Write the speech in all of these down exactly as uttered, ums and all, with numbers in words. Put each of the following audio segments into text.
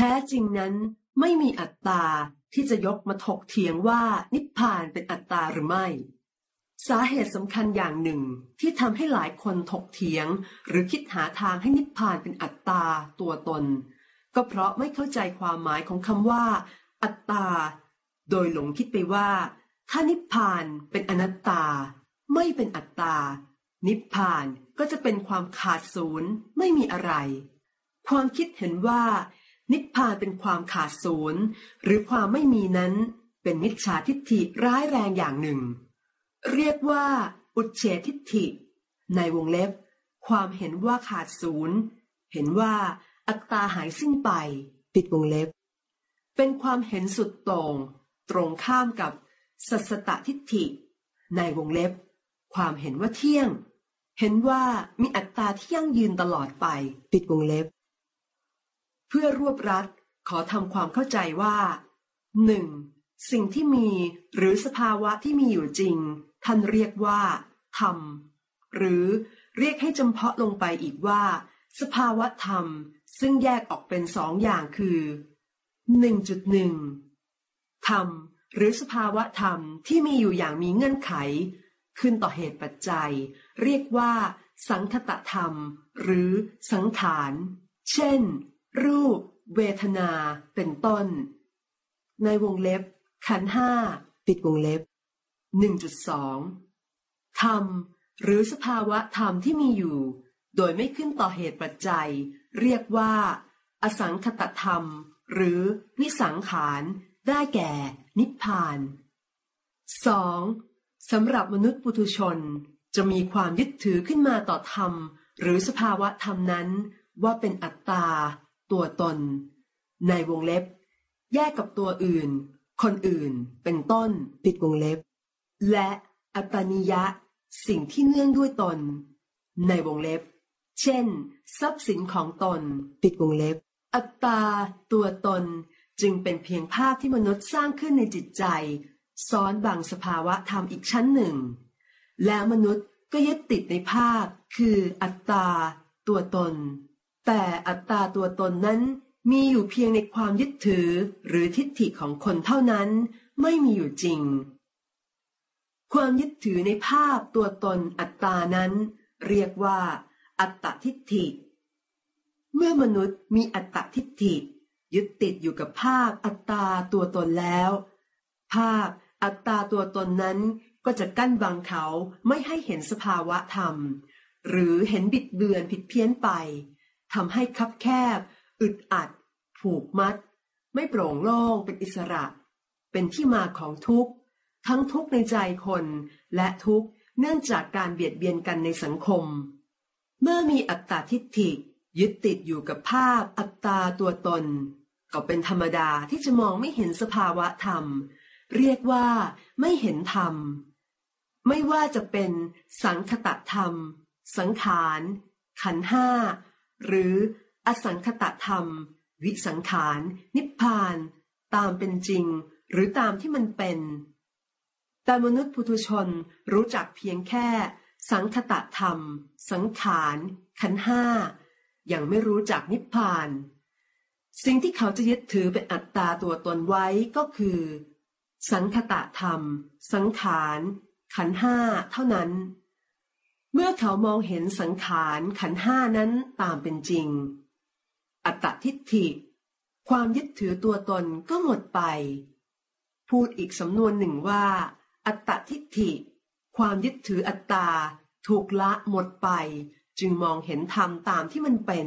ท้จริงนั้นไม่มีอัตตาที่จะยกมาถกเถียงว่านิพพานเป็นอัตตาหรือไม่สาเหตุสำคัญอย่างหนึ่งที่ทำให้หลายคนถกเถียงหรือคิดหาทางให้นิพพานเป็นอัตตาตัวตนก็เพราะไม่เข้าใจความหมายของคำว่าอัตตาโดยหลงคิดไปว่าถ้านิพพานเป็นอนัตตาไม่เป็นอัตตานิพพานก็จะเป็นความขาดศูนย์ไม่มีอะไรความคิดเห็นว่านิพพานเป็นความขาดศูนย์หรือความไม่มีนั้นเป็นมิจฉาทิฏฐิร้ายแรงอย่างหนึ่งเรียกว่าอุเฉททิฏฐิในวงเล็บความเห็นว่าขาดศูนย์เห็นว่าอัตตาหายสิ้นไปปิดวงเล็บเป็นความเห็นสุดโต่งตรงข้ามกับสัสสตทิฏฐิในวงเล็บความเห็นว่าเที่ยงเห็นว่ามีอัตตาที่ยั่งยืนตลอดไปปิดวงเล็บเพื่อรวบรัดขอทำความเข้าใจว่า หนึ่ง. สิ่งที่มีหรือสภาวะที่มีอยู่จริงท่านเรียกว่าธรรมหรือเรียกให้จำเพาะลงไปอีกว่าสภาวะธรรมซึ่งแยกออกเป็นสองอย่างคือ หนึ่งจุดหนึ่ง ธรรมหรือสภาวะธรรมที่มีอยู่อย่างมีเงื่อนไขขึ้นต่อเหตุปัจจัยเรียกว่าสังคตธรรมหรือสังขารเช่นรูปเวทนาเป็นต้นในวงเล็บขันธ์ห้าปิดวงเล็บ หนึ่งจุดสอง ธรรมหรือสภาวะธรรมที่มีอยู่โดยไม่ขึ้นต่อเหตุปัจจัยเรียกว่าอสังคตธรรมหรือวิสังขารได้แก่นิพพาน สอง. สำหรับมนุษย์ปุถุชนจะมีความยึดถือขึ้นมาต่อธรรมหรือสภาวะธรรมนั้นว่าเป็นอัตตาตัวตนในวงเล็บแยกกับตัวอื่นคนอื่นเป็นต้นปิดวงเล็บและอัตตานิยะสิ่งที่เนื่องด้วยตนในวงเล็บเช่นทรัพย์สินของตนปิดวงเล็บอัตตาตัวตนจึงเป็นเพียงภาพที่มนุษย์สร้างขึ้นในจิตใจซ้อนบางสภาวะธรรมอีกชั้นหนึ่งแล้วมนุษย์ก็ยึดติดในภาพคืออัตตาตัวตนแต่อัตตาตัวตนนั้นมีอยู่เพียงในความยึดถือหรือทิฏฐิของคนเท่านั้นไม่มีอยู่จริงความยึดถือในภาพตัวตนอัตตานั้นเรียกว่าอัตตทิฏฐิเมื่อมนุษย์มีอัตตทิฏฐิยึดติดอยู่กับภาพอัตตาตัวตนแล้วภาพอัตตาตัวตนนั้นก็จะกั้นบังเขาไม่ให้เห็นสภาวะธรรมหรือเห็นบิดเบือนผิดเพี้ยนไปทำให้คับแคบอึดอัดผูกมัดไม่โปร่งโล่งเป็นอิสระเป็นที่มาของทุกข์ทั้งทุกข์ในใจคนและทุกข์เนื่องจากการเบียดเบียนกันในสังคมเมื่อมีอัตตทิฏฐิยึดติดอยู่กับภาพอัตตาตัวตนก็เป็นธรรมดาที่จะมองไม่เห็นสภาวะธรรมเรียกว่าไม่เห็นธรรมไม่ว่าจะเป็นสังคตธรรมสังขารขันธ์ห้าหรืออสังคตธรรมวิสังขารนิพพานตามเป็นจริงหรือตามที่มันเป็นแต่มนุษย์ปุถุชนรู้จักเพียงแค่สังคตธรรมสังขารขันธ์ห้ายังไม่รู้จักนิพพานสิ่งที่เขาจะยึดถือเป็นอัตตาตัวตนไว้ก็คือสังคตธรรมสังขารขันธ์ห้าเท่านั้นเมื่อเขามองเห็นสังขารขันธ์ห้านั้นตามเป็นจริงอัตตทิฏฐิความยึดถือตัวตนก็หมดไปพูดอีกสำนวนหนึ่งว่าอัตตทิฏฐิความยึดถืออัตตาถูกละหมดไปจึงมองเห็นธรรมตามที่มันเป็น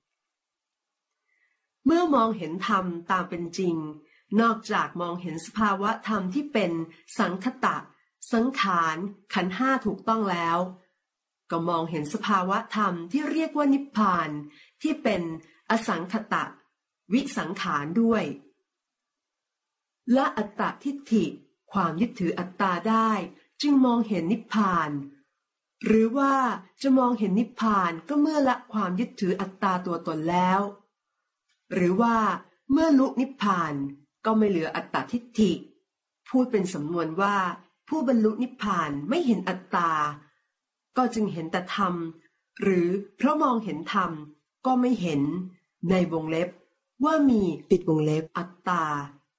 เมื่อมองเห็นธรรมตามเป็นจริงนอกจากมองเห็นสภาวะธรรมที่เป็นสังคตะสังขารขันธ์ห้าถูกต้องแล้วก็มองเห็นสภาวะธรรมที่เรียกว่านิพพานที่เป็นอสังคตะวิสังขารด้วยละอัตตทิฏฐิความยึดถืออัตตาได้จึงมองเห็นนิพพานหรือว่าจะมองเห็นนิพพานก็เมื่อละความยึดถืออัตตาตัวตนแล้วหรือว่าเมื่อลุนิพพานก็ไม่เหลืออัตตทิฏฐิพูดเป็นสำนวนว่าผู้บรรลุนิพพานไม่เห็นอัตตาก็จึงเห็นแต่ธรรมหรือเพราะมองเห็นธรรมก็ไม่เห็นในวงเล็บว่ามีปิดวงเล็บอัตตา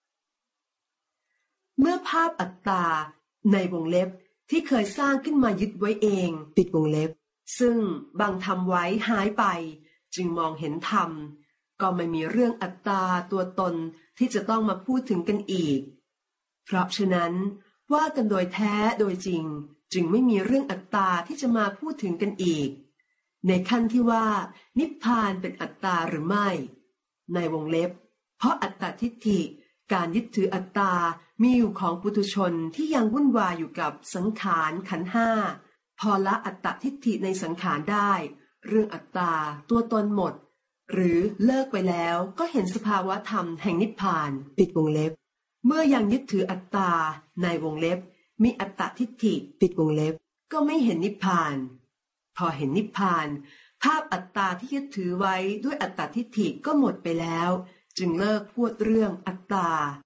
เมื่อภาพอัตตาในวงเล็บที่เคยสร้างขึ้นมายึดไว้เองปิดวงเล็บซึ่งบังทำไว้หายไปจึงมองเห็นธรรมก็ไม่มีเรื่องอัตตาตัวตนที่จะต้องมาพูดถึงกันอีกเพราะฉะนั้นว่ากันโดยแท้โดยจริงจึงไม่มีเรื่องอัตตาที่จะมาพูดถึงกันอีกในขั้นที่ว่านิพพานเป็นอัตตาหรือไม่ในวงเล็บเพราะอัตตทิฏฐิการยึดถืออัตตามีอยู่ของปุถุชนที่ยังวุ่นวายอยู่กับสังขารขันธ์ห้าพอละอัตตทิฏฐิในสังขารได้เรื่องอัตตาตัวตนหมดหรือเลิกไปแล้วก็เห็นสภาวะธรรมแห่งนิพพานปิดวงเล็บเมื่อยังยึดถืออัตตาในวงเล็บมีอัตตทิฏฐิปิดวงเล็บก็ไม่เห็นนิพพานพอเห็นนิพพานภาพอัตตาที่ยึดถือไว้ด้วยอัตตทิฏฐิก็หมดไปแล้วจึงเลิกพูดเรื่องอัตตา